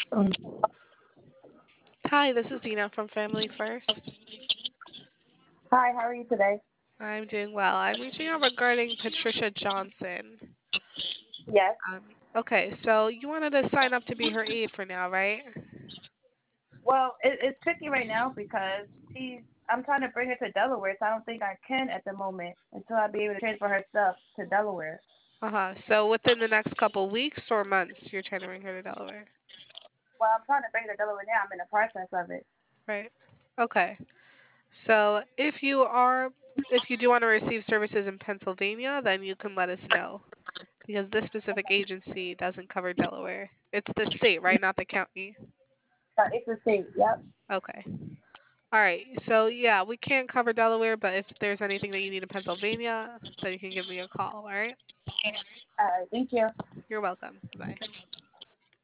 Um, Hi, this is Dina from Family First. Hi, how are you today? I'm doing well. I'm reaching out regarding Patricia Johnson. Yes. Okay, so you wanted to sign up to be her aide for now, right? Well, it's tricky right now because I'm trying to bring her to Delaware, so I don't think I can at the moment until I be able to transfer her stuff to Delaware. Uh-huh. So within the next couple weeks or months, you're trying to bring her to Delaware, Well, I'm trying to bring her to Delaware now. I'm in the process of it. right? Okay. So if you do want to receive services in Pennsylvania, then you can let us know because this specific agency doesn't cover Delaware. It's the state, right? Not the county. It's a state. Yep. Okay. All right. So yeah, we can't cover Delaware, but if there's anything that you need in Pennsylvania, then you can give me a call. All right. All right. Thank you. You're welcome. Bye.